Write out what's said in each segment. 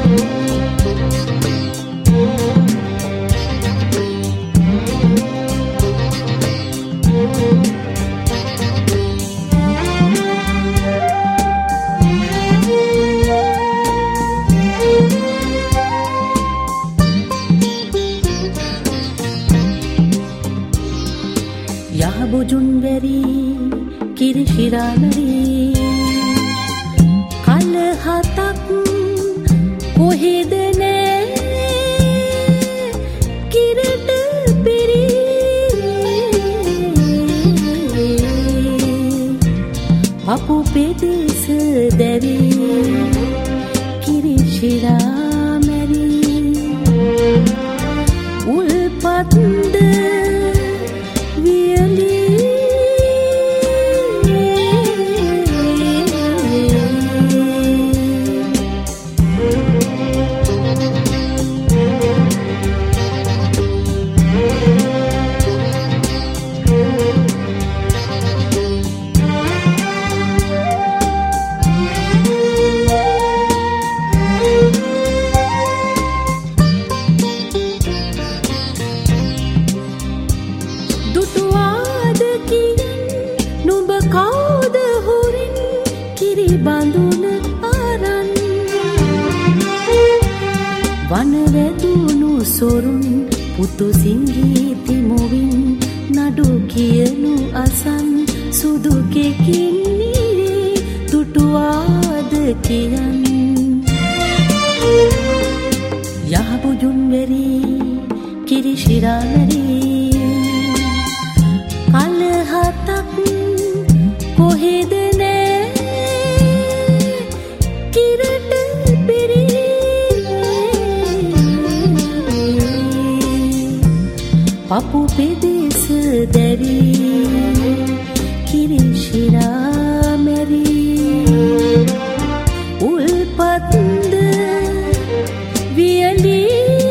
යහබුජුන්වැරි කිරිශිරානරි කල හතක් කොහෙද නෑ කිරට පිරි පපු පෙදෙස දැවි කිරිශිරා මැරි උල්පත්ද බඳුන ආරන් වනවැදුණු සොරුන් පුතු සිංගීති මොවින් නඩු කියනු අසන් සුදු කෙකින් නිරේ තුටුවාද කියන් යහබුජුන්වැරි කිරිශිරානරි කල හතක් කොහෙද පපු පෙදෙස දැවි කිරිශිරා මැරි උල්පත්ද වියලි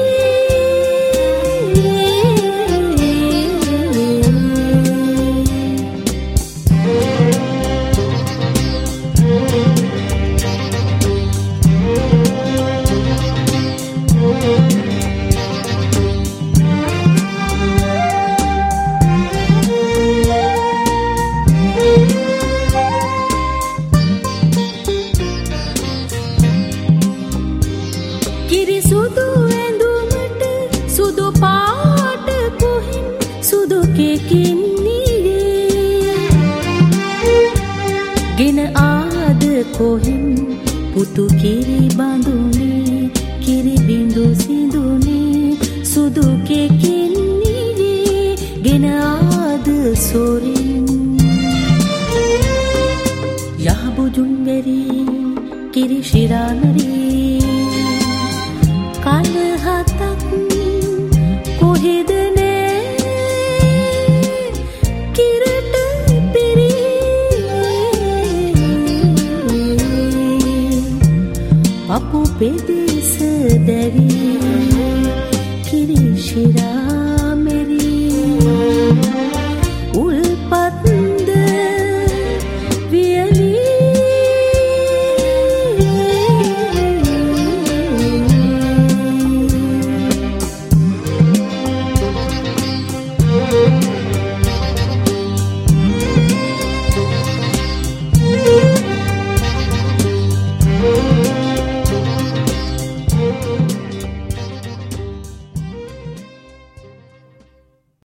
කිරිසුදු ඇඳුමට සුදු පාට කොහෙන් සුදු කෙකින් නිරේ ගෙන ආද කොහෙන් පුතු කිරි බඳුනේ කිරි බිඳු සිඳුනේ සුදු කෙකින් නිරේ ගෙන ආද සොරින් යහබුජුන්වැරි කිරිශිරානරි කල හතක් කොහෙද නෑ කිරට පිරි පපු පෙදෙස දැවි කිරිශිරා මැරි